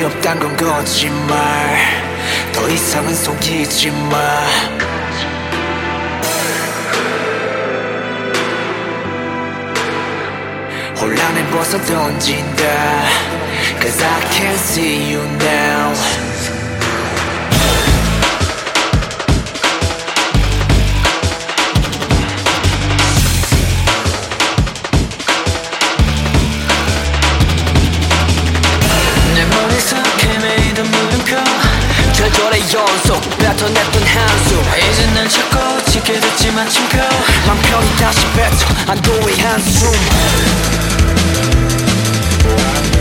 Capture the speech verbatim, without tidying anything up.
없단 건 거짓말. 더 이상은 속이지 마. 혼란을 벗어 던진다. Cause I can't see you now. 내 머릿속에 헤매이던 물음표, 절절의 연속 뱉어냈던 한숨. 이제 날 찾고 지게 됐지 마침표. 맘 편히 다시 뱉어 안도의 한숨.